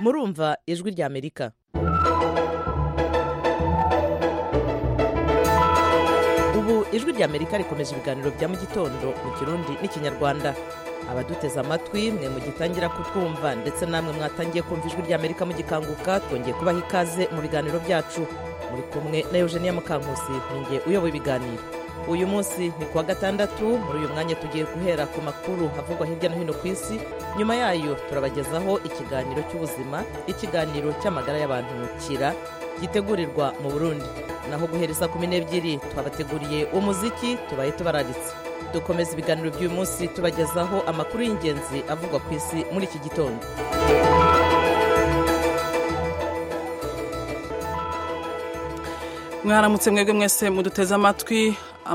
murumva ijwi rya Amerika. Ubu ijwi rya Amerika rikomeje ibiganiro bya mu gitondo mu Kirundi n'Ikinyarwanda. Abaduteze amatwi mwe mugitangira kutwumva ndetse namwe mwatangiye kumva ijwi rya Amerika mugikanguka, twongeye kubaha ikaze mu biganiro byacu. Muri kumwe na Eugenia Mukankusi, ninjye uyoboye ibiganiro. Uyu munsi ni kuwa gatandatu. Muri uyu mwanya tugiye guhera ku makuru havugwa hirya no hino ku isi. Nyuma yayo turabagezaho ikiganiro cy'ubuzima, ikiganiro cy'amagara y'abantu kira gitegurirwa mu Burundi. Naho guhereza 12 twabateguriye umuziki tubaye tubararitse. Dukomeza ibiganiro by'uyu munsi tubagezaho amakuru y'ingenzi avugwa ku isi muri iki gitondo. Mwaramutse mwebwe mwese muduteze amatwi.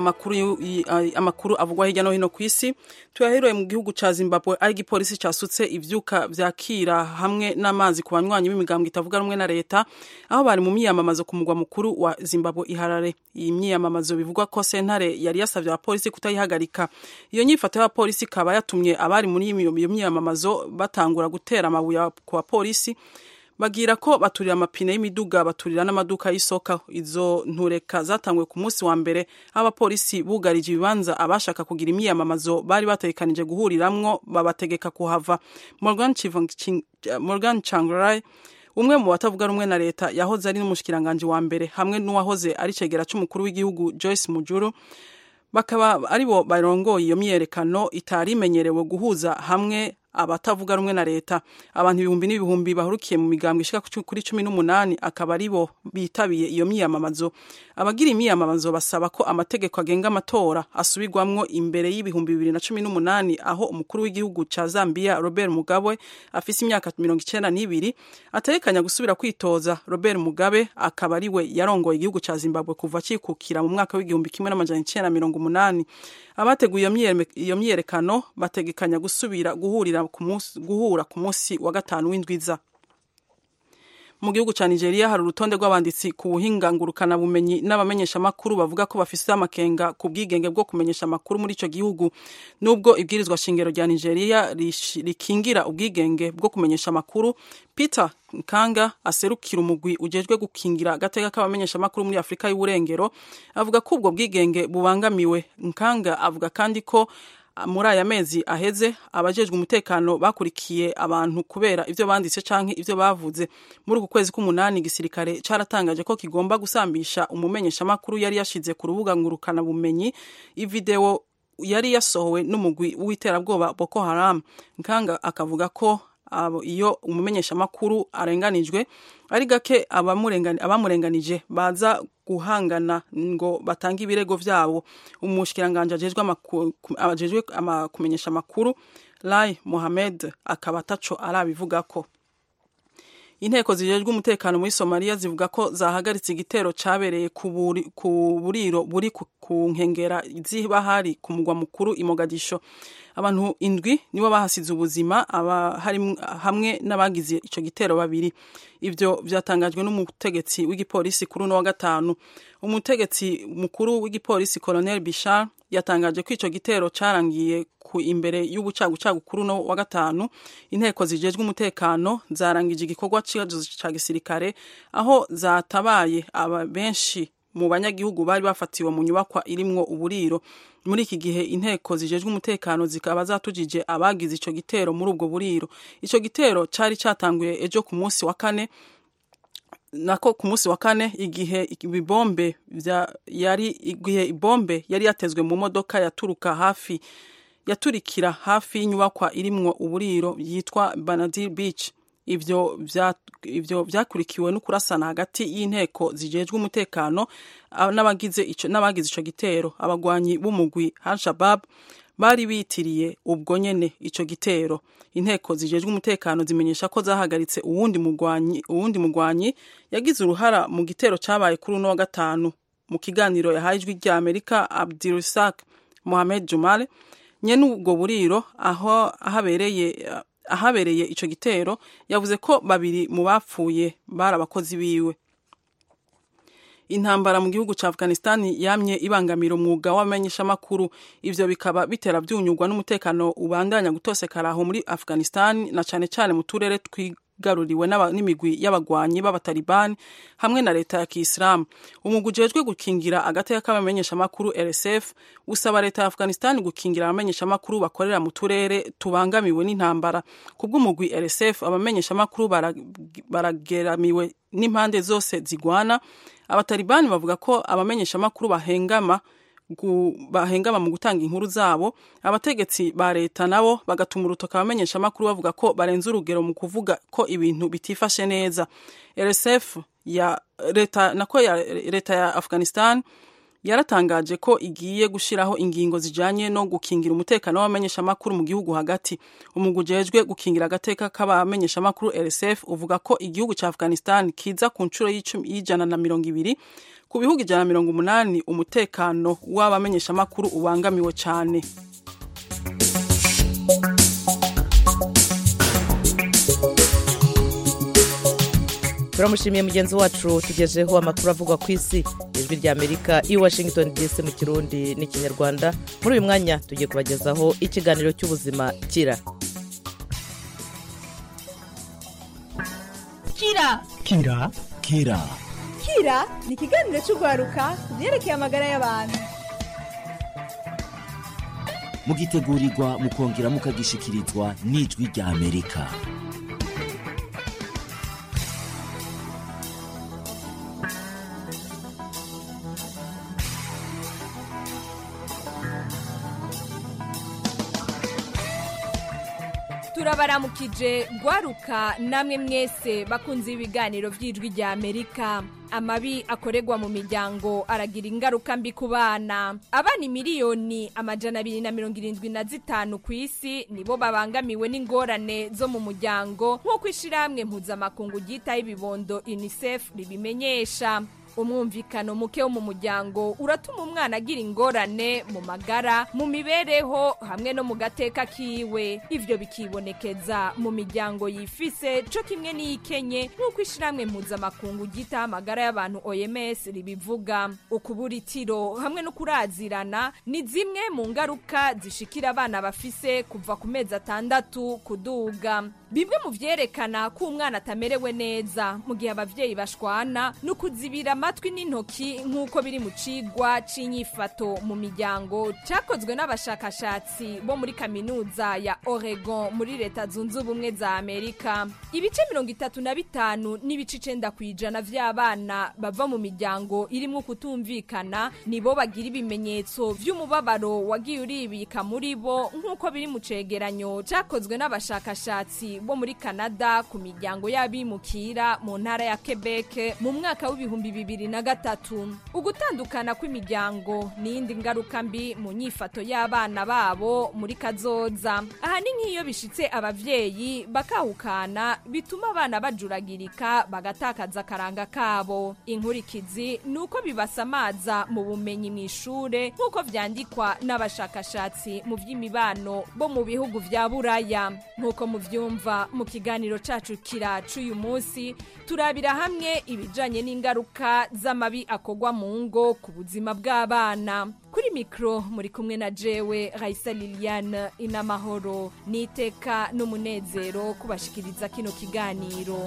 Amakuru avugwa hirya no hino ku isi tuyaheruye mu gihugu ca Zimbabwe, ari igipolisi casutse ivyuka vyakira hamwe n'amazi ku banywanyi b'imigambwe itavuga rumwe na leta, aho bari mu myiyamamazo ku mugwa mukuru wa Zimbabwe i Harare. Iyi myiyamamazo bivugwa ko sentare yari yasavye abapolisi kutayihagarika. Iyo nyifato y'abapolisi kaba yatumye abari muri iyo myiyamamazo batangura gutera amabuye ku bapolisi, bagira ko baturira amapine y'imiduga, baturira n'amaduka y'isoko. Izo ntureka zatangwe ku munsi wa mbere, abapolisi bugarije ibibanza abashaka kugira imyiyamamazo bari batekanije guhuriramwo, babategeka kuhava. Morgan Tsvangirai, umwe mu batavuga rumwe na leta, yahoze ari n'umushikiranganje wa mbere, hamwe n'uwahoze ari cegera c'umukuru w'igihugu Joyce Mujuru, bakaba aribo barongoye iyo myiyerekano itari imenyerewe guhuza hamwe abatavuga rumwe na leta. Abantu ibihumbi n'ibihumbi bahurukiye mu migambwe ishika kuri 18 akaba aribo bitabiye iyo myiyamamazo. Abagira imyiyamamazo basaba ko amategeko agenga amatora asubirwamwo imbere y'ibihumbi 2018, aho umukuru w'igihugu ca Zambia Robert Mugabe afise imyaka 92 atekanya gusubira kwitoza. Robert Mugabe akaba ariwe yarongoye igihugu ca Zimbabwe kuva cikukira mu mwaka w'igihumbi 1980. Abateguye iyo myiyerekano bategekanya gusubira guhura ku munsi wa gatanu w'indwiza. Mu gihugu ca Nigeria hari urutonde rw'abanditsi ku buhinga ngurukana bumenyi n'abamenyesha makuru bavuga ko bafise amakenga ku bwigenge bwo kumenyesha makuru muri ico gihugu. Nubwo ibwirizwa shingiro rya Nigeria rikingira ubwigenge bwo kumenyesha makuru, Peter Nkanga aserukira umugwi ujejwe gukingira agateka k'abamenyesha makuru muri Afrika y'Uburengero avuga ko ubwo bwigenge bubangamiwe. Nkanga avuga kandi ko muri aya mezi aheze abajejwe umutekano bakurikiye abantu kubera ivyo banditse canke ivyo bavuze. Muri uku kwezi k'umunani igisirikare caratangaje ko kigomba gusambisha umumenyesha makuru yari yashize ku rubuga ngurukana bumenyi ivideo yari yasohowe n'umugwi w'iterabwoba Boko Haram. Nkanga akavuga ko iyo umumenyesha makuru arenganijwe ari gake abamurenganije baza guhangana ngo batanga ibirego vyabo. Umushikiranganje ajejwe kumenyesha makuru Lai Mohammed akaba ataco arabivugako. Inteko zijejwe umutekano muri Somalia zivuga ko zahagaritse igitero cabereye ku buriro buri ku nkengera z'ibahari ku mugwa mukuru i Mogadisho. Abantu 7 nibo bahasize ubuzima, hamwe n'abagize ico gitero 2. Ivyo vyatangajwe n'umutegetsi w'igipolisi kuri no wa gatanu. Umutegetsi mukuru w'igipolisi Colonel Bishar yatangaje ko ico gitero carangiye ku imbere y'ubucagucagu kuri no wa gatanu. Inteko zijejwe umutekano zarangije igikorwa ca gisirikare, aho zatabaye benshi mu banyagihugu bari bafatiwe mu nyubakwa irimwo uburiro. Muri iki gihe inteko zijejwe umutekano zikaba zatujije abagize ico gitero muri ubwo buriro. Ico gitero cari catanguye ejo ku munsi wa kane, igihe ibombe yari yatezwe mu modoka yaturikira hafi y'inyubakwa irimwo uburiro yitwa Banadir Beach. Ivyo vyakurikiwe no kurasana hagati y'inteko zijejwe umutekano n'abagize ico gitero. Abagwanyi b'umugwi Al-Shabaab bari bitiriye ubwo nyene ico gitero. Inteko zijejwe umutekano zimenyesha ko zahagaritse uwundi mugwanyi yagize uruhara mu gitero cabaye kuri no wa gatanu. Mu kiganiro yahaye ijwi rya Amerika, Abdirasak Mohamed Jumale, nyene ubwo buriro ahabereye ico gitero, yavuze ko 2 mu bapfuye bari abakozi biwe. Intambara mu gihugu ca Afghanistan yamye ibangamira umwuga w'amenyesha makuru. Ivyo bikaba bitera byunyurwa n'umutekano ubandanya gutosekara aho muri Afghanistan, na cane cane mu turere wigaruriwe n'imigwi y'abagwanyi b'abatalibani hamwe na leta ya Kiyisilamu. Umugwi ujejwe gukingira agateka k'abamenyeshamakuru RSF usaba leta ya Afghanistan gukingira abamenyeshamakuru bakorera mu turere tubangamiwe n'intambara. Kubw'umugwi RSF abamenyeshamakuru barageramiwe n'impande zose zigwana. Abatalibani bavuga ko abamenyeshamakuru bahengama mu gutanga inkuru zabo. Abategetsi ba leta nabo bagatuma urutoka abamenyeshamakuru bavuga ko barenze urugero mu kuvuga ko ibintu bitifashe neza. RSF ya leta ya Afghanistan yaratangaje ko igiye gushiraho ingingo zijanye no gukingira umutekano w'abamenyeshamakuru mu gihugu hagati. Umugwi ujejwe gukingira agateka k'abamenyeshamakuru RSF uvuga ko igihugu ca Afghanistan kiza ku ncuro y'120 ku bihugu 180 umutekano w'abamenyeshamakuru ubangamiwe cyane. Turamushimiye mugenzi wacu tugejeho amakuru avugwa ku isi. Ijwi rya Amerika i Washington DC mu Kirundi n'Ikinyarwanda. Muri uyu mwanya tugiye kubagezaho ikiganiro cy'ubuzima kira. Kira ni ikiganiro cy'ugwaruka byerekeye amagara y'abantu. Mugitegurirwa mukongera mukagishikirizwa n'Ijwi rya Amerika. Turabaramukije gwaruka namwe mwese bakunze ibiganiro by'Ijwi rya Amerika. Amabi akoregwa mu miryango aragira ingaruka mbi ku bana. Abana miliyoni 275 ku isi nibo babangamiwe n'ingorane zo mu muryango nk'uko ishiramwe mpuzamakungu ryitaho ibibondo UNICEF ribimenyesha. Umwumvikano muke wo mu muryango uratuma umwana agira ingorane mu magara, mu mibereho hamwe no mu gateka kiwe. Ivyo bikibonekeza mu miryango yifise co kimwe n'iyikenye nk'uko ishiramwe mpuzamakungu ryitaho amagara y'abantu OMS ribivuga. Ukuburitiro hamwe no kurazirana ni zimwe mu ngaruka zishikira abana bafise kuva ku mezi 6 kuduga. Bimwe mu vyerekana ko umwana atamerewe neza mu gihe abavyeyi bashwana no kuzibira amatwi n'intoki nk'uko biri mu cigwa c'inyifato mu miryango cakozwe n'abashakashatsi bo muri kaminuza ya Oregon muri leta zunze ubumwe za Amerika. Ibice 35 n'ibice 9% vy'abana bava mu miryango irimo kutumvikana nibo bagira ibimenyetso vy'umubabaro wagiye uribika muri bo nk'uko biri mu cegeranyo cakozwe n'abashakashatsi bo muri Canada ku miryango y'abimukira mu ntara ya Quebec mu mwaka w'2003. Ugutandukana kw'imiryango n'indi ngaruka mbi mu nyifato y'abana babo muri kazoza. Aha ni nk'iyo bishitse abavyeyi bakahukana bituma abana bajuragirika bagatakaza akaranga kabo. Inkurikizi nuko bibasamaza mu bumenyi mw'ishure nk'uko vyandikwa n'abashakashatsi mu vy'imibano bo mu bihugu vya Buraya. Nk'uko muvyumva mu kiganiro cacu kira c'uyu munsi turabira hamwe ibijanye n'ingaruka z'amabi akogwa mu ngo ku buzima bw'abana. Kuri mikro muri kumwe na jewe Raisa Liliane Inamahoro. Niteka n'umunezero kubashikiriza kino kiganiro.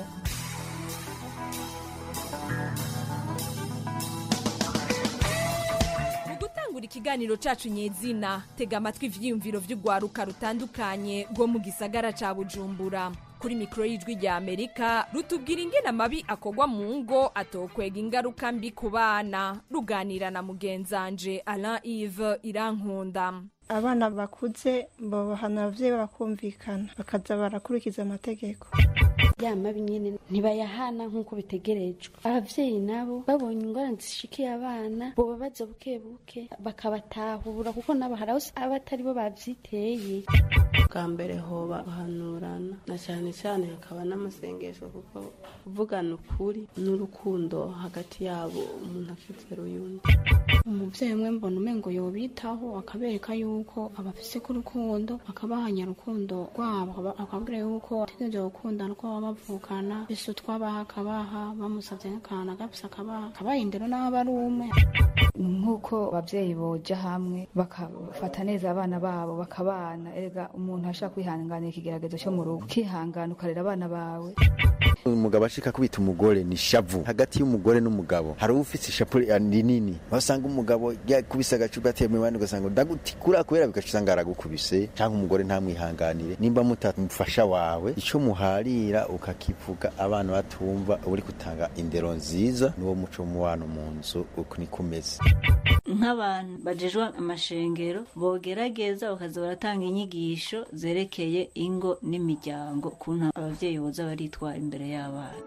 Ikiganiro cacu nyezina tega amatwi ivyiyumviro vy'ugwaruka rutandukanye rwo mu gisagara ca Bujumbura. Kuri mikro y'Ijwi rya Amerika rutubwira ingene amabi akogwa mu ngo atokwega ingaruka mbi ku bana. Ruganira na mugenzanje Alain Yves Irankunda. Abana bakuze bahana abavyeyi bakumvikana bakaza barakurikiza amategeko. Ya mabi nyene ntibayahana nk'uko bitegerejwe. Abavyeyi nabo babonye ingorane zishikiye abana bo babaza buke buke bakabatahura kuko nabo haraho abatari bo bavyiteye. Bwa mbere hoba guhanurana na cyane cyane hakaba n'amasengesho kuko kuvugana ukuri n'urukundo hagati yabo umuntu akizera uyundi. Umuvyeyi umwe mbona umengo yobitaho akabereka yuko abafise ku rukundo akabahanya rukundo rwabo akabwira yuko ategereje gukundana ko bavukana bise utwabaha akabaha bamusavye nk'akantu agafise akabaha kabaha indero n'aho aba ari umwe. Nk'uko abavyeyi boja hamwe bakafata neza abana babo bakabana, erega umuntu ashaka kwihanganira ikigeragezo cyo mu rugo ukihangana ukarera abana bawe. Umugabo ashika kubita umugore ni shavu hagati y'umugore n'umugabo, hari ufite ishapu rinini basanga umugabo yakubise agacupa atemwe bandi ugasanga ndagutikura kubera bigashanga aragukubise, cyangwa umugore ntamwihanganire. Nimba mutamufasha wawe ico muharira ukakivuga abana batumva uri kutanga indero nziza, n'uwo muco mubano mu nzu uko nikumeze. Nk'abantu bajejwe amashengero bogerageza bakaza baratanga inyigisho zerekeye ingo n'imiryango, kuntu abavyeyi boza baritwara imbere y'abana.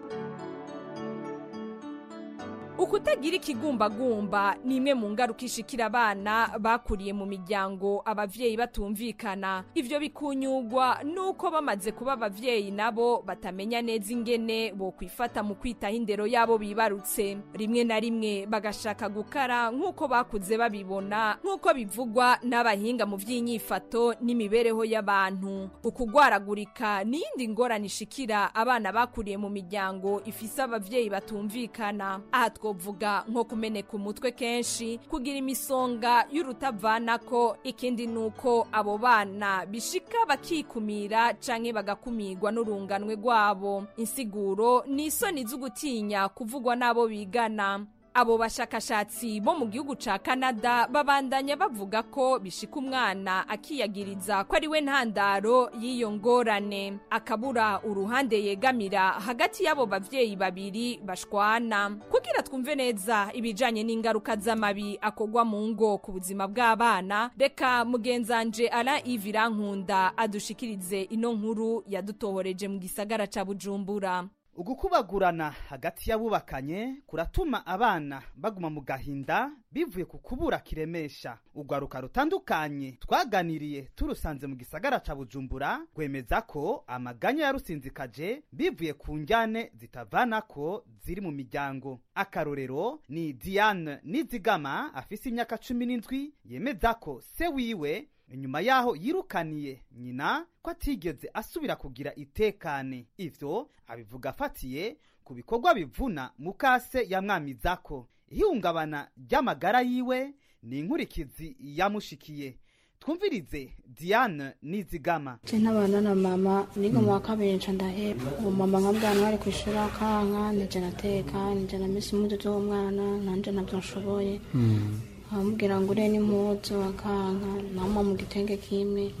Ukutagira ikigumbagumba ni imwe mu ngaruka ishikira abana bakuriye mu miryango abavyeyi batumvikana. Ivyo bikunyugwa nuko bamaze kuba abavyeyi nabo batamenya neza ingene bo kwifata mu kwitaho indero yabo bibarutse. Rimwe na rimwe bagashaka gukara nk'uko bakuze babibona, nk'uko bivugwa n'abahinga mu vy'inyifato n'imibereho y'abantu. Ukugwaragurika ni iyindi ngorane ishikira abana bakuriye mu miryango ifise abavyeyi batumvikana. Vuga nko kumeneka umutwe kenshi, kugira imisonga y'urutavanako. Ikindi nuko abo bana bishika bakikumira canke bagakumirwa n'urunganwe rwabo. Insiguro ni isoni z'ugutinya kuvugwa n'abo bigana. Abo bashakashatsi bo mu gihugu ca Canada babandanya bavuga ko bishika umwana akiyagiriza ko ari we ntandaro y'iyo ngorane, akabura uruhande yegamira hagati y'abo bavyeyi babiri bashwana. Kugira twumve neza ibijanye n'ingaruka z'amabi akogwa mu ngo ku buzima bw'abana, reka mugenzanje Alain Ivirankunda adushikirize ino nkuru yadutohoreje mu gisagara ca Bujumbura. Ugukubagurana hagati y'abubakanye kuratuma abana baguma mu gahinda bivuye ku kubura kiremesha. Ugwaruka rutandukanye twaganiriye turusanze mu gisagara ca Bujumbura gwemeza ko amaganya yarusinzikaje bivuye ku njyane zitavanako ziri mu miryango. Akarorero ni Diane Nizigama afise imyaka 17 yemeza ko se wiwe inyuma yaho yirukaniye nyina ko atigeze asubira kugira itekane. Ivyo abivuga afatiye ku bikorwa bivuna mukase yamwamizako. Ihungabana ry'amagara yiwe ni inkurikizi yamushikiye. Twumvirize Diane Nizigama. N'abana na mama niga mu wakabiri nca ndaheba. Uwo mama nkabwana ari kwishura kanka nije nateka nije na misi mudu z'umwana nanje navyo nshoboye. Amubwira ngo ure n'impuzu akanka nama mu gitenge kimwe.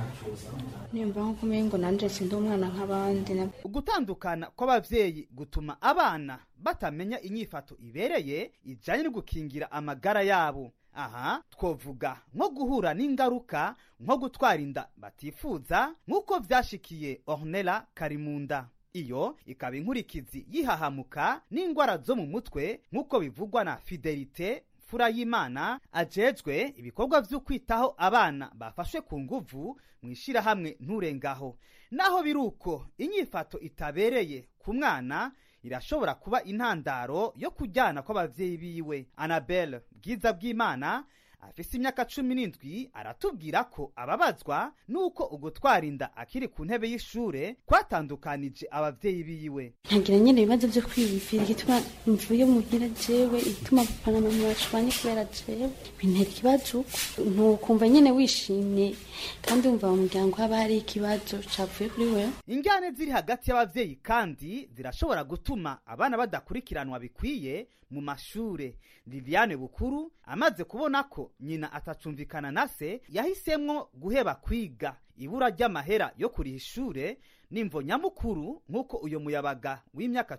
Nimba nko kumengo nanje sindi umwana nk'abandi. Ugutandukana kw'abavyeyi gutuma abana batamenya inyifato ibereye ijanye no gukingira amagara yabo. Aha twovuga nko guhura n'ingaruka nko gutwara inda batifuza nk'uko vyashikiye Ornella Karimunda. Iyo ikaba inkurikizi yihahamuka n'ingwara zo mu mutwe nk'uko bivugwa na Fidelite Furayimana ajejwe ibikorwa vyo kwitaho abana bafashwe ku nguvu mwishira hamwe nturengaho. Naho biruko inyifato itabereye ku mwana irashobora kuba intandaro yo kujyana kw'abavyeyi biwe. Annabelle Bwiza bw'Imana afise imyaka 17 aratubwira ko ababazwa nuko ugutwara inda akiri ku ntebe y'ishure kwatandukanije abavyeyi biwe. Ntagira nyene ibibazo vyo kwiyumvira igituma mvuye muhira jewe, igituma papa na mama bashwanye kubera jewe bintera ikibazo. Ntukumva nyene wishimye kandi umva mu muryango haba hari ikibazo cavuye kuri wewe. Injyane ziri hagati y'abavyeyi kandi zirashobora gutuma abana badakurikiranwa bikwiye mu mashure. Viviane Bukuru amaze kubona ko nyina atacumvikana na se yahisemwo guheba kwiga. Ibura ry'amahera yo kuriha ishure nimvo nyamukuru nk'uko uyo muyabaga w'imyaka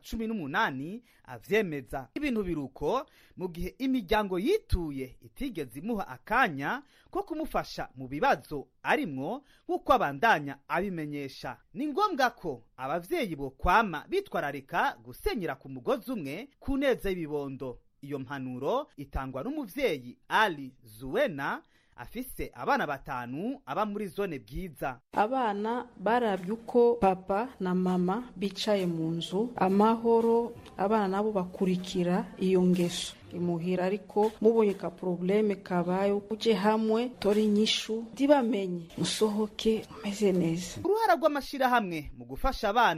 18 avyemeza. Ibintu biruko mu gihe imiryango yituye itigeze imuha akanya ko kumufasha mu bibazo arimwo nk'uko abandanya abimenyesha. Ni ngombwa ko abavyeyi bo kwama bitwararika gusenyera ku mugozi umwe ku neza y'ibibondo. Iyo mpanuro itangwa n'umuvyeyi Ali Zuwena afise abana 5 aba muri zone Bwiza. Abana barabye uko papa na mama bicaye mu nzu amahoro, abana nabo bakurikira iyo ngeso imuhira, ariko mubonye ka probleme kabaye uje hamwe tori nyishu dibamenye musohoke umeze neza. Uruhara rw'amashira hamwe mu gufasha abana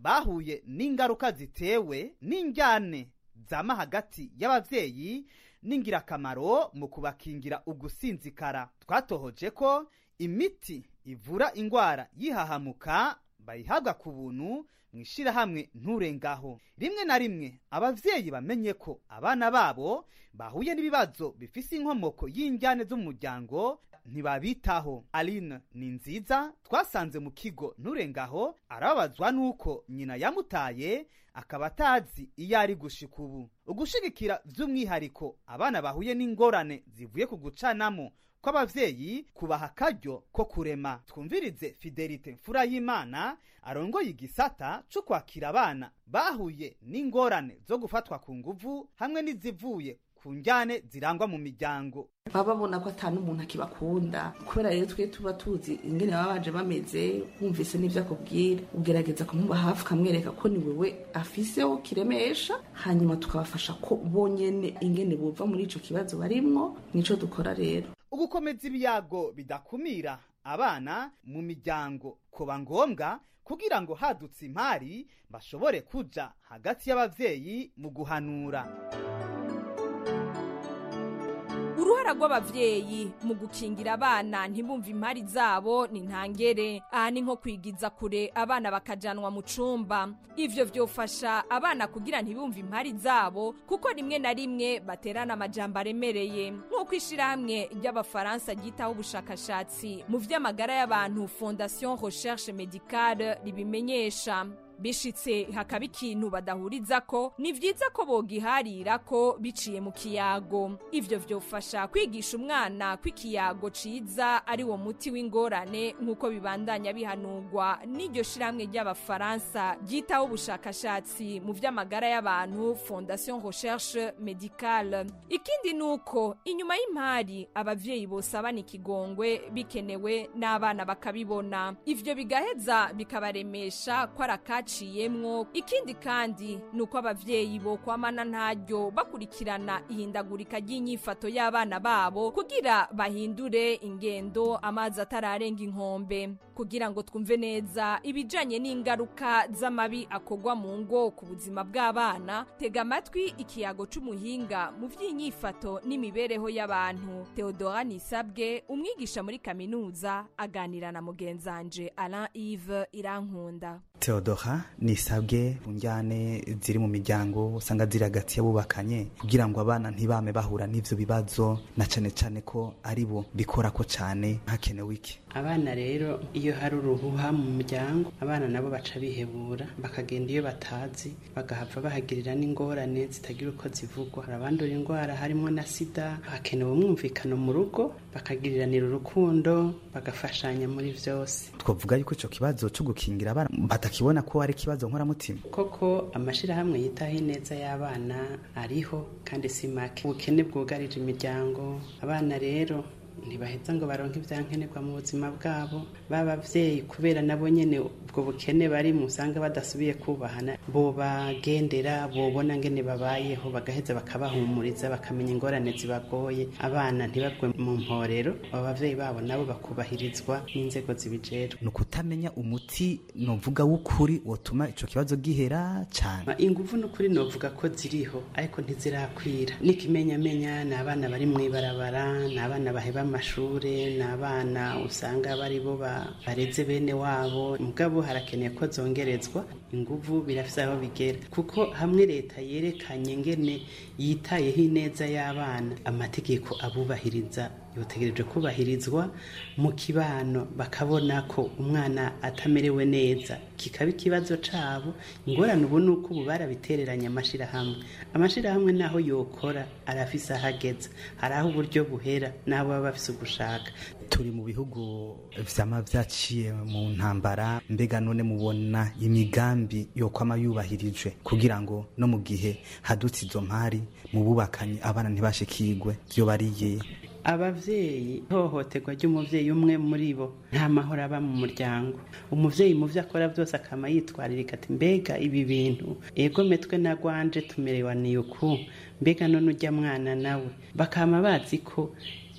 bahuye n'ingaruka zitewe n'injyane zama hagati y'abavyeyi n'ingirakamaro mu kubakingira ugusinzikara. Twatohoje ko imiti ivura ingwara yihahamuka bayihabwa ku buntu mw'ishirahamwe Nturengaho. Rimwe na rimwe abavyeyi bamenye ko abana babo bahuye n'ibibazo bifise inkomoko y'injyane z'umuryango ntibabitaho. Aline ni nziza twasanze mu kigo Nturengaho arababazwa nuko nyina yamutaye akaba atazi iyo ari gushika ubu. Ugushigikira vy'umwihariko abana bahuye n'ingorane zivuye ku gucanamo kw'abavyeyi kubaha akaryo ko kurema. Twumvirize Fidelite Mfurayimana arongoye igisata co kwakira abana bahuye n'ingorane zo gufatwa ku nguvu hamwe n'izivuye ku njyane zirangwa mu miryango. baba babona ko atanu umuntu akibakunda kubera rero twe tuba tuzi ingene baba baje bameze, wumvise n'ivyo akubwira ugerageza kumuba hafi kamwereka ko ni wewe afiseho kiremesha, hanyuma tukabafasha ko bonyene ingene bova muri ico kibazo barimwo. Nico dukora rero. Ugukomeza ibiyago bidakumira abana mu miryango kuba ngombwa kugira ngo hadutse impari bashobore kuja hagati y'abavyeyi mu guhanura. Uruhara rw'abavyeyi mu gukingira abana ntibumve impari zabo ni ntangere. Aha ni nko kwigiza kure abana bakajanwa mu cumba. Ivyo vyofasha abana kugira ntibumve impari zabo kuko rimwe na rimwe baterana amajambo aremereye. Nk'uko ishirahamwe ry'Abafaransa ryitaho ubushakashatsi mu vy'amagara y'abantu Fondation Recherche Médicale ribimenyesha. Bishitse hakaba ikintu badahurizako ni vyiza ko bogiharira ko biciye mu kiyago. Ivyo vyofasha kwigisha umwana ko ikiyago ciza ari wo muti w'ingorane nk'uko bibandanya bihanurwa n'iryo shiramwe ry'Abafaransa ryitaho ubushakashatsi mu vy'amagara y'abantu Fondation Recherche Médicale. Ikindi nuko inyuma y'impari abavyeyi bosabana ikigongwe bikenewe n'abana bakabibona. Ivyo bigaheza bikabaremesha ko arakaciyemwo. Ikindi kandi nuko abavyeyi bo kwamana ntaryo bakurikirana ihindagurika ry'inyifato y'abana babo kugira bahindure ingendo amazi atararenga inkombe. Kugira ngo twumve neza ibijanye n'ingaruka z'amabi akogwa mu ngo ku buzima bw'abana, tega amatwi ikiyago c'umuhinga mu vy'inyifato n'imibereho y'abantu Theodora Nisabwe, umwigisha muri kaminuza, aganira na mugenzanje Alain Yves Irankunda. Theodora Nisabwe, unjyane ziri mu miryango usanga ziri hagati y'abubakanye kugira ngo abana ntibame bahura n'ivyo bibazo, na cane cane ko ari bo bikora ko cane, hakenewe iki? Abana rero iyo hari uruhuha mu muryango, abana nabo baca bihebura bakagenda iyo batazi, bagahava bahagirira n'ingorane zitagira uko zivugwa. Abandura ingwara harimo na sida, hakenewe umwumvikano mu rugo, bakagiriranira urukundo, bagafashanya muri vyose. Twavuga yuko ico kibazo cyo gukingira abana batakibona ko ari kibazo nkoramutima. Koko amashirahamwe yitaho ineza y'abana ariho kandi si make. Ubukene bwugarije imiryango, abana rero ntibaheza ngo baronke ivyankenerwa mu buzima bwabo. Babavyeyi kubera nabo nyene ubwo bukene bari musanga badasubiye kubahana, bo bagendera bobona ngene babayeho, bagaheza bakabahumuriza, bakamenya ingorane zibagoye. Abana ntibabwe mu mporero, abavyeyi babo nabo bakubahirizwa n'inzego zibijejwe. Nukutamenya umuti novuga w'ukuri wotuma ico kibazo gihera cyane. Inguvu n'ukuri novuga ko ziriho ariko ntizirakwira. Nikimenyamenya ni abana bari mw'ibarabara, ni abana baheba amashure, n'abana usanga bari bo bareze bene wabo. Mugabo harakeneye ko zongerezwa inguvu, birafise aho bigera, kuko hamwe leta yerekanye ngene yitayeho ineza y'abana, amategeko abubahiriza yotegereje kubahirizwa mu kibano, bakabona ko umwana atamerewe neza kikaba ikibazo cabo. Ingorane ubu nuko ubu barabitereranya amashirahamwe naho yokora arafise ahageza, hari aho uburyo buhera n'abo baba bafise ugushaka. Turi mu bihugu vyama vyaciye mu ntambara, mbega none mubona imigambi yokwama yubahirijwe kugira ngo no mu gihe hadutse izo mpari mu bubakanye abana ntibashikirwe vyo bariye? Abavyeyi, ihohoterwa ry'umuvyeyi umwe muri bo nta mahoro aba mu muryango. Umuvyeyi mu vyo akora vyose akama yitwaririka ati mbega ibi bintu ego metwe na gwanje tumerewaniye uku, mbega none urya mwana nawe. Bakama bazi ko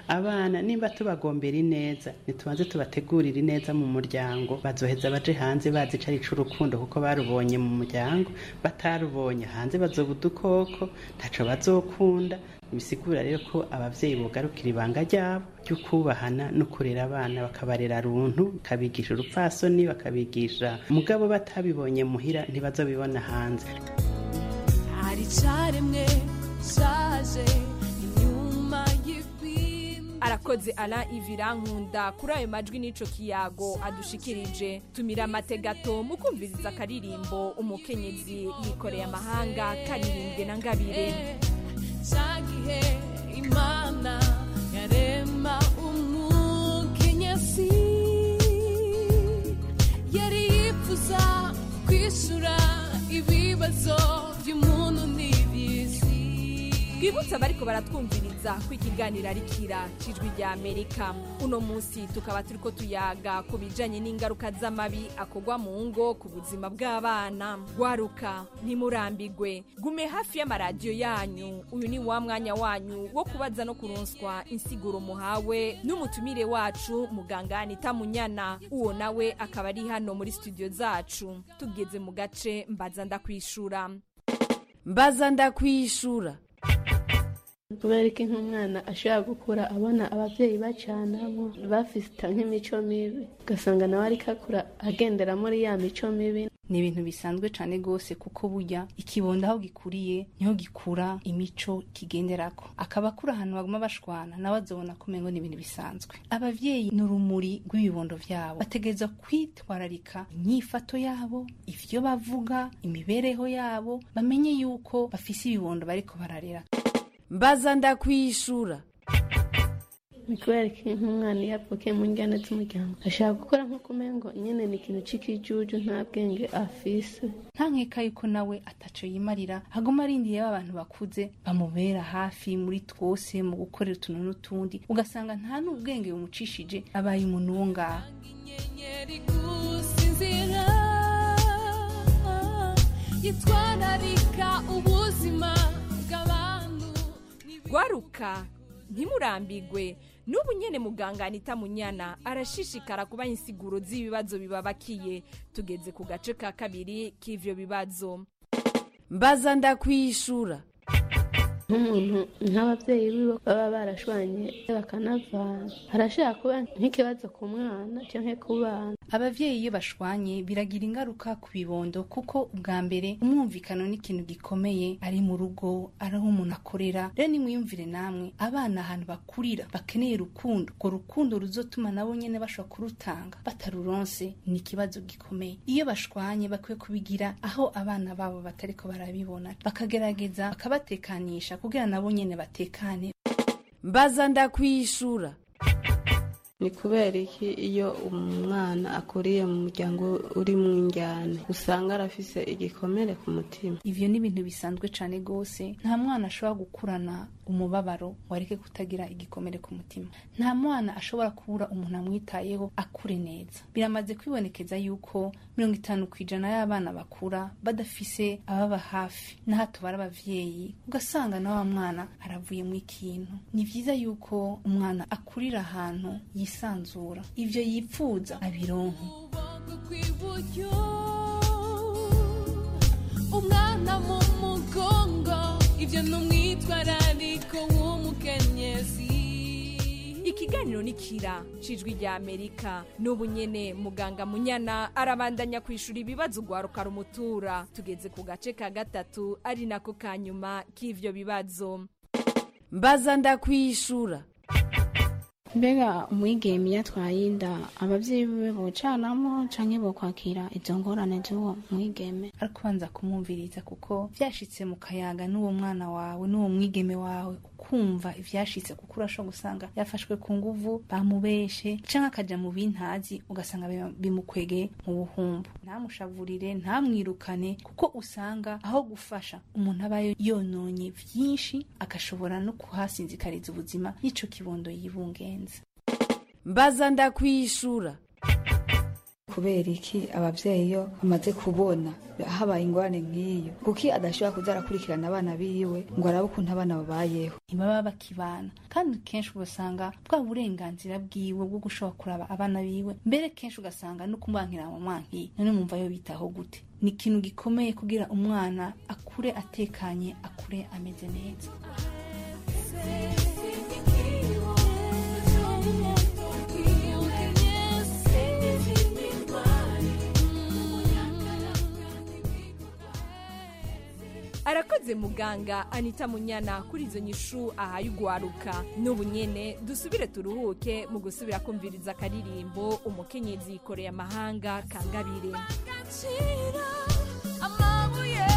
abana nimba tubagombera ineza ntitubanze tubategurira ineza mu muryango bazoheza baje hanze bazi icari c'urukundo kuko barubonye mu muryango batarubonye hanze bazoba udukoko ntaco bazokunda bisigura rero ko abavyeyi bogarukira ibanga ryabo ryo kubahana no kurera abana bakabarera runtu bakabigisha urupfasoni bakabigisha mugabo batabibonye muhira ntibazobibona hanze. hari caremwe shaje inyuma arakoze Alain Ivirankunda kuri ayo majwi n'ico kiyago adushikirije. Tumira amategato mu kumviriza akaririmbo umukenyezi yikoreye amahanga karirimbwe na Ngabire. Zagihe imana yarema umukenyezi yari yifuza kwishura ibibazo by'umuntu n'ibisi. Twibutsa bariko baratwumviriza ko ikiganiro ari kira cijwi rya Amerika. Uno munsi tukaba turiko tuyaga ku bijanye n'ingaruka z'amabi akogwa mu ngo ku buzima bw'abana. Gwaruka ntimurambigwe, gume hafi y'amaradiyo yanyu. Uyu ni wa mwanya wanyu wo kubaza no kuronswa insiguro muhawe n'umutumire wacu muganga Anita Munyana. Uwo nawe akaba ari hano muri studio zacu. Tugeze mu gace mbaza ndakwishura. Mbaza ndakwishura. kubera ko nk'umwana ashobora gukura abona ababyeyi bacanamo bafite nk'imico mibi ugasanga nawe ariko akura agendera muri ya mico mibi. ni ibintu bisanzwe cyane gose kuko burya ikibondo aho gikuriye niho gikura imico kigenderako. Akaba akura ahantu baguma bashwana nawe azobona ko umengo ni ibintu bisanzwe. Abavyeyi n'urumuri rw'ibibondo vyabo bategeza kwitwararika inyifato yabo, ivyo bavuga, imibereho yabo, bamenye yuko bafise ibibondo bariko bararera. Mbaza ndakwishura. ni kubera ko nk'umwana iyo avukiye mu njyana z'umuryango ashaka gukora nk'uko umengo nyene ni ikintu c'ikijuju nta bwenge afise. Nta nkeka yuko nawe ataco yimarira haguma arindiye abantu bakuze bamubera hafi muri twose mu gukorera utuntu n'utundi ugasanga nta n'ubwenge bumucishije abaye umuntu wo ngaha. yitwararika ubuzima bw'abantu. Gwaruka ntimurambigwe, n'ubu nyene muganga Anita Munyana arashishikara kuba insiguro z'ibibazo bibabakiye. Tugeze ku gace ka kabiri k'ivyo bibazo. Mbaza ndakwishura. nk'umuntu nk'ababyeyi biwe baba barashwanye bakanavana harashaka kuba nk'ikibazo ku mwana cyangwa ku bana. Abavyeyi iyo bashwanye biragira ingaruka ku bibondo kuko ubwa mbere umwumvikano n'ikintu gikomeye ari mu rugo ari aho umuntu akorera. Rero nimwiyumvire namwe abana ahantu bakurira bakeneye urukundo, urwo rukundo ruzotuma nabo nyene bashobora kurutanga bataruronse ni ikibazo gikomeye. Iyo bashwanye bakwiye kubigira aho abana babo batariko barabibona bakagerageza bakabatekanisha kugira nabo nyene batekane. Mbaza ndakwishura. ni kubera iki iyo umwana akuriye mu muryango uri mu njyane usanga arafise igikomere ku mutima. Ivyo ni ibintu bisanzwe cane gose. Nta mwana ashobora gukurana umubabaro wareke kutagira igikomere ku mutima. Nta mwana ashobora kubura umuntu amwitayeho akure neza. Biramaze kwibonekeza yuko 50% y'abana bakura badafise ababa hafi na hato barabavyeyi ugasanga na wa mwana aravuye mu ikintu. Ni vyiza yuko umwana akurira ahantu yisanzura ivyo yipfuza abironke. umwana mu mugongo ivyo numwitwarariko w'umukenyezi. Ikiganiro nikira cijwi rya Amerika. N'ubu nyene muganga Munyana arabandanya kwishura ibibazo gwaruka rumutura. Tugeze ku gace ka gatatu ari nako kanyuma k'ivyo bibazo. Mbaza ndakwishura. Mbega umwigeme yatwaye inda abavyeyi biwe bocanamo canke bokwakira izo ngorane z'uwo mwigeme? Ariko banza kumwumviriza kuko vyashitse mu kayaga n'uwo mwana wawe n'uwo mwigeme wawe ukumva ivyashitse kuko urashobora gusanga yafashwe ku nguvu bamubeshe canke akaja mu bintazi ugasanga bimukwegeye mu buhumbu. Ntamushavurire ntamwirukane kuko usanga aho gufasha umuntu aba yononye vyinshi agashobora no kuhasinzikariza ubuzima n'ico kibondo yibungenza. Mbaza ndakwishura. kubera iki abavyeyi iyo bamaze kubona habaye ingorane nk'iyo kuki adashobora kuza arakurikirana abana biwe ngo arabe ukuntu abana babayeho ntibaba bakibana kandi kenshi ugasanga bwa burenganzira bwiwe bwo gushobora kuraba abana biwe mbere kenshi ugasanga no kumwankira mu mwanki none mumva yo bitaho gute ni ikintu gikomeye kugira umwana akure atekanye akure ameze neza. Arakoze muganga Anita Munyana kuri izo nyishu ahaye ugwaruka. N'ubu nyene dusubire turuhuke mu gusubira kumviriza akaririmbo umukenyezi yikoreye amahanga Kangabire. Amabuye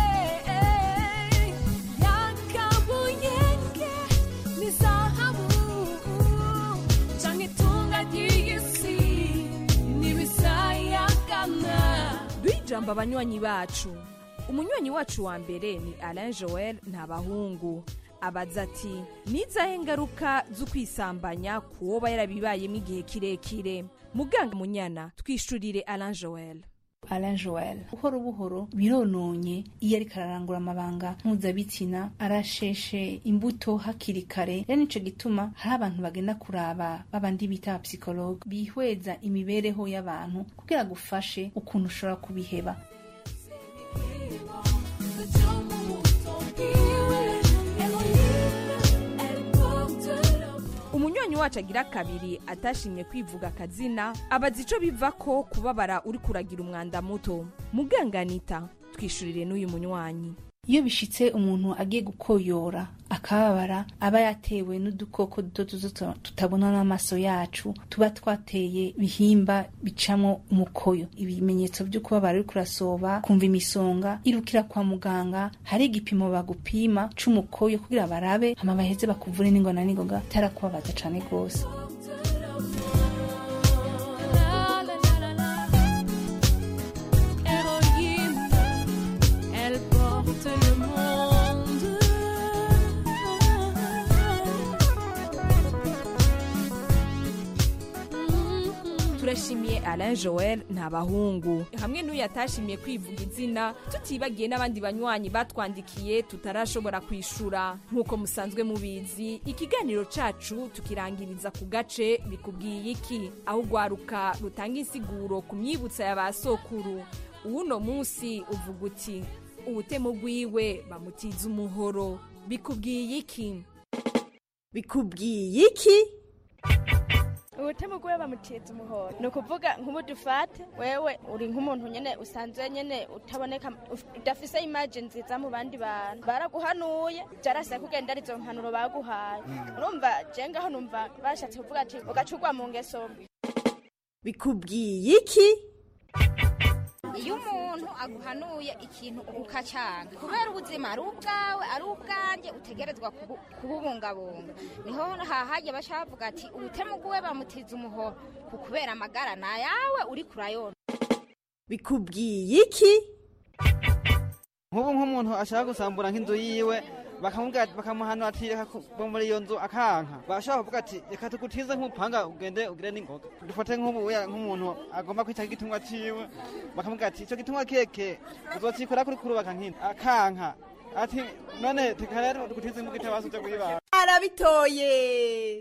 yakabuyenge ni zahabu canke tunga ry'isi n'ibisayagana. Duijamba abanywanyi bacu. Umunywanyi wacu wa mbere ni Alain Joel Ntabahungu. Abaza ati nizahe ngaruka zo kwisambanya kuwoba yarabibayemo igihe kirekire. Muganga Munyana twishurire Alain Joel. Alain Joel buhoro buhoro birononye iyo ariko ararangura amabanga mpuzabitsina arasheshe imbuto hakiri kare. Rero nico gituma hari abantu bagenda kuraba babandi bita psychologue bihweza imibereho y'abantu kugira gufashe ukuntu ushobora kubiheba. Umunywanyi wacu agira kabiri atashimye kwivuga akazina abaza ico biva ko kubabara uri kuragira umwanda muto. Muganga Anita twishurire n'uyu munywanyi. Iyo bishitse umuntu agiye gukoyora akababara aba yatewe n'udukoko duto tutabona n'amaso yacu tuba twateye bihimba bicamo umukoyo. Ibimenyetso byo kubabara uri kurasoba kumva imisonga irukira kwa muganga. Hari igipimo bagupima c'umukoyo kugira barabe hama baheze bakuvure n'ingona n'ingoga tarakubabaza cane gose. Turashimiye Alain Joel Ntabahungu hamwe n'uyu yatashimiye kwivuga izina, tutibagiye n'abandi banywanyi batwandikiye tutarashobora kwishura. Nk'uko musanzwe mubizi ikiganiro cacu tukirangiriza ku gace bikubwiye iki, aho ugwaruka rutanga insiguro ku myibutsa ya basokuru. Uno munsi uvuga uti ubutemo bwiwe bamutiza umuhoro. Bikubwiye iki? Bikubwiye iki? Ubutemu gwe bamutiza umuhoro no kuvuga nk'ubu dufate wewe uri nk'umuntu nyene usanzwe nyene utaboneka udafise image nziza mu bandi bantu baraguhanuye jarase kugenda arizo mpanuro baguhaye urumva jenga ho numva bashatse kuvuga ati ugacurwa mu ngeso. Bikubwiye iki? Iyo umuntu aguhanuye ikintu ukacanga kubera ubuzima ari ubwawe ari ubwanjye utegerezwa kububungabunga, niho hahaje bashavuga ati ubutemu bwe bamutiza umuhoro kubera amagara na yawe uri kurayona. Bikubwiye iki? Nk'ubu nk'umuntu ashaka gusambura nk'inzu yiwe bakamuhanura ati reka kuba muri iyo nzu akanka, bashaka kuvuga ati reka tugutize nk'upanga ugende ugire n'ingoga. Dufate nk'umuntu agomba kwita igitungwa ciwe bakamuga ati ico gitungwa keke uzocikora kuri kurubaka nk'ino akanka ati none tekarero tugutize mu gitabo basuje kuyibara. Arabitoye.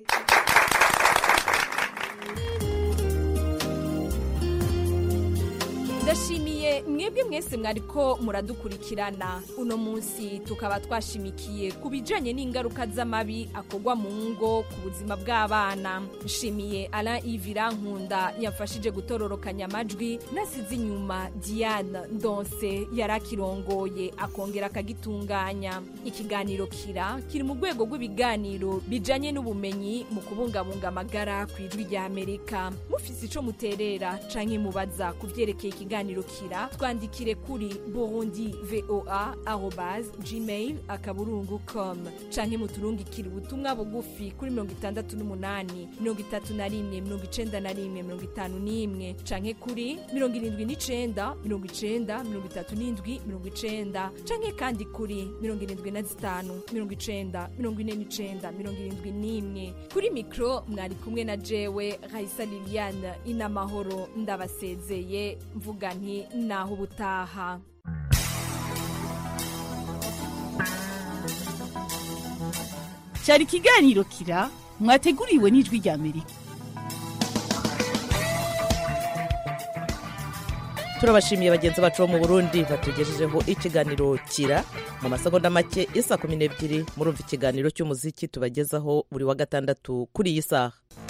Ndashimiye mwebwe mwese mwariko muradukurikirana. Uno munsi tukaba twashimikiye kubijanye n'ingaruka z'amabi akogwa mu ngo ku buzima bw'abana. Nshimiye Alain Ivira Nkunda yafashije gutororokanya amajwi, nasize inyuma Diane Ndonse yarakirongoye akongera akagitunganya. Ikiganiro kiri mu rwego rw'ibiganiro bijanye n'ubumenyi mu kubungabunga amagara ku Ijwi rya Amerika. Mufise ico muterera canke mubaza kuvyerekeye ikiganiro ikiganiro kira twandikire kuri burundivoa@gmail.com canke muturungikire ubutumwa bugufi kuri 68 31 91 51 canke kuri 79 90 37 90 canke kandi kuri 75 90 49 71 kuri mikro mwari kumwe na jewe Raisa Liliane Inamahoro ndabasezeye mvuga nti naho ubutaha. cyari ikiganiro kira mwateguriwe n'ijwi rya Amerika. turabashimiye bagenzi bacu bo mu Burundi batugejejeho ikiganiro kira mu masegonda make isa 12 murumva ikiganiro cy'umuziki tubagezaho buri wa gatandatu kuri iyi saha.